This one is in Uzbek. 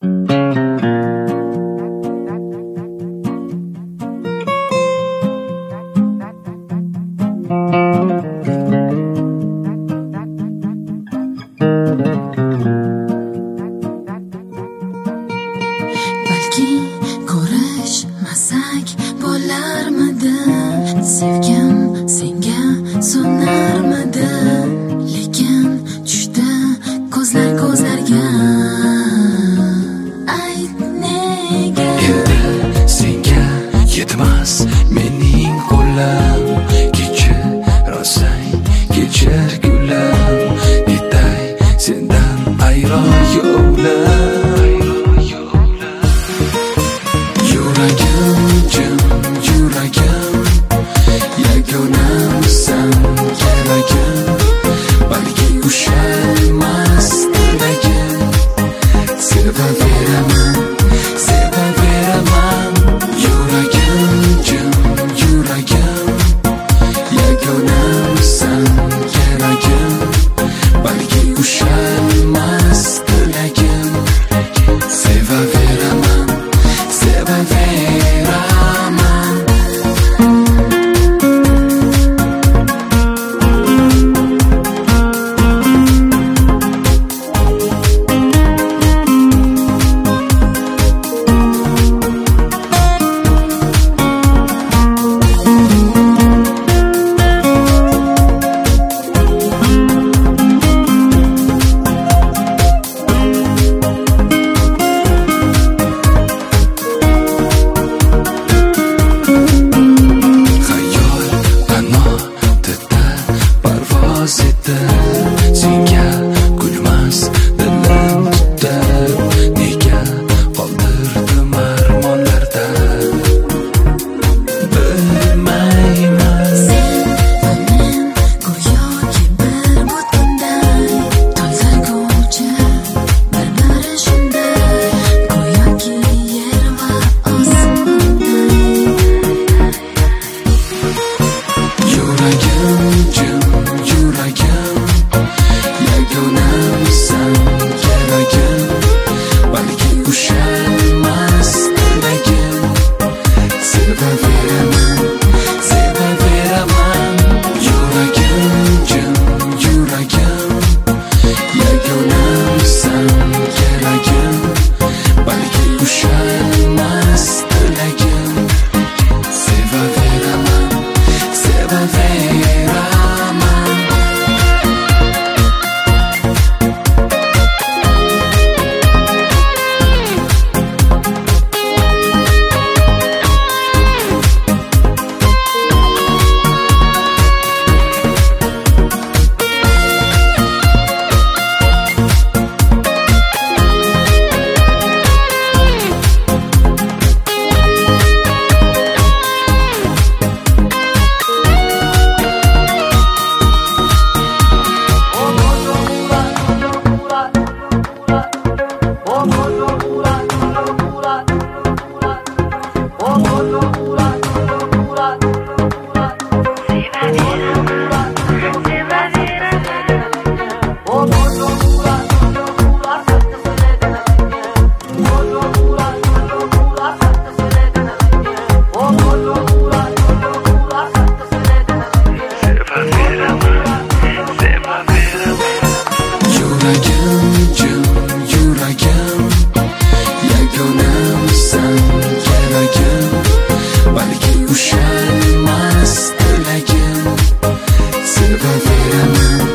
Balki ko'rishmasak bo'larmidi, sevgim senga so'narmidi, lekin tushdi ko'zlar ko'zlarga. Ayt nega endi senga yetmas mening qo'lim, kechirasan kechir gulim, netay sendan ayro yo'lim. Yuragim jim, yuragim yagonamsan, keragim balki ushalmas tilagim. Sevaveraman, sevaveraman. Yuragim jim, yuragim yagonamsan, keragim balki ushalmas tilagim. Sevaveraman, sevaveraman. Senga gulmas dilim tutar, nega qoldirdim armonlarda bilmayman. sen va men go'yoki bir butunday, to'ldirguvchi bir-biri shunday, go'yoki yer va osmonday. Yuragim jim, yuragim yagonamsan, keragim balki ushalmas tilagim. Sevaveraman, sevaveraman. Yuragim jim, yuragim yagonamsan, keragim balki ushalmas tilagim. Sevaveraman, sevaveraman. Yuragim jim, yuragim yagonamsan, keragim balki ushalmas tilagim. Sevaveraman,